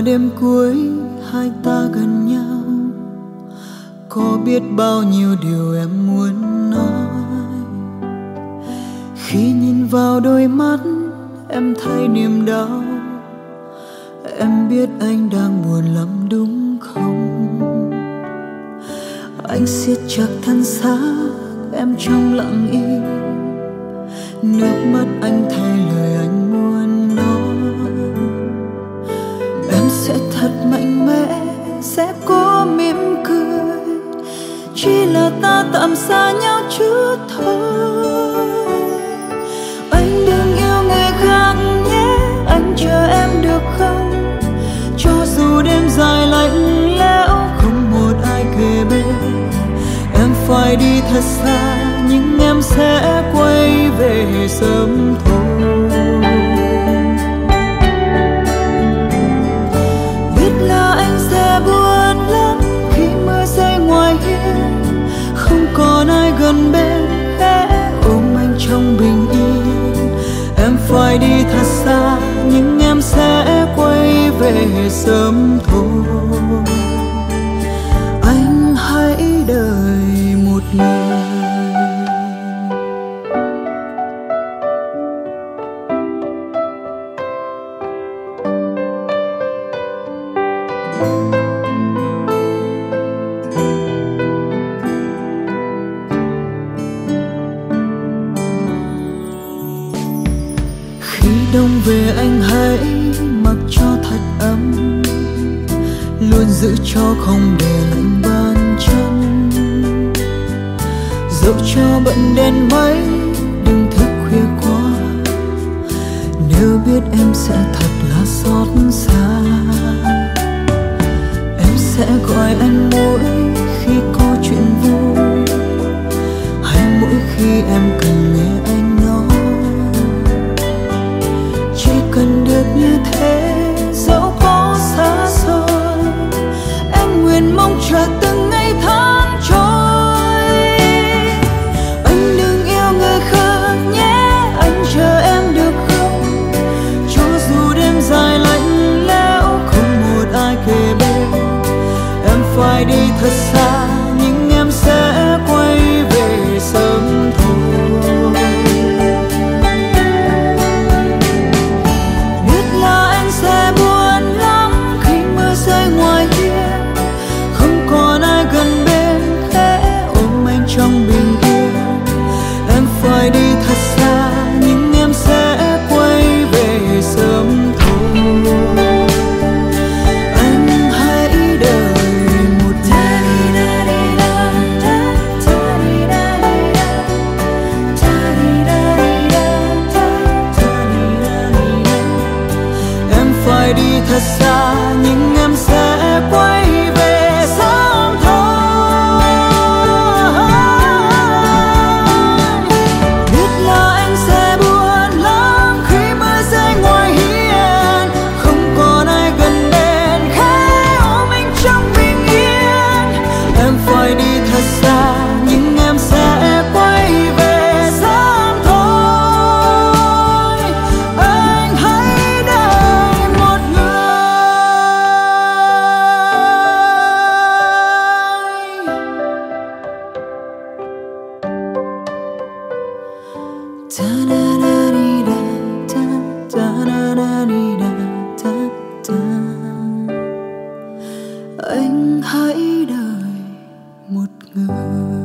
đêm cuối hai ta gần nhau, có biết bao nhiêu điều em muốn nói. Khi nhìn vào đôi mắt em thấy niềm đau, em biết anh đang buồn lắm đúng không? Anh siết chặt thân xác em trong lặng im, nước mắt anh thay lời anh muốn nói. Em sẽ thật mạnh mẽ, sẽ cố mỉm cười, chỉ là ta tạm xa nhau chút thôi. Anh đừng yêu người khác nhé, anh chờ em được không? Cho dù đêm dài lạnh lẽo không một ai kề bên, em phải đi thật xa nhưng em sẽ quay về sớm thôi. Biết là anh sẽ buồn lắm khi mưa rơi ngoài hiên, không còn ai gần bên khẽ ôm anh trong bình yên. Em phải đi thật xa nhưng em sẽ quay về sớm thôi. Anh hãy đợi một người. Khi đông về anh hãy mặc cho thật ấm, luôn giữ cho không để lạnh bàn chân. Dẫu cho bận đến mấy đừng thức khuya quá, nếu biết em sẽ thật là xót xa. Em sẽ gọi anh mỗi khi có chuyện vui, hay mỗi khi em cần nghe anh nói. Chỉ cần được như thế dẫu có xa xôi, em nguyện mong chờ từng ngày tháng trôi. Anh đừng yêu người khác nhé, anh chờ em được không? Cho dù đêm dài lạnh lẽo không một ai kề bên, em phải đi thật xa nhưng em sẽ quay về sớm thôi. Biết là anh sẽ buồn lắm khi mưa rơi ngoài hiên, không còn ai gần bên khẽ ôm anh trong bình yên. Em phải đi thật xa nhưng em sẽ quay về sớm thôi. Anh hãy đợi một em phải đi thật xa nhưng em sẽ quay về sớm thôi. Biết là anh sẽ buồn lắm khi mưa rơi ngoài hiên, không còn ai gần bên khẽ ôm anh trong bình yên. Em phải đi thật xa nhưng em sẽ quay về sớm thôi. Anh hãy đợi một người. Ta da da di da da, da da da di da da da. Anh hãy đợi một người.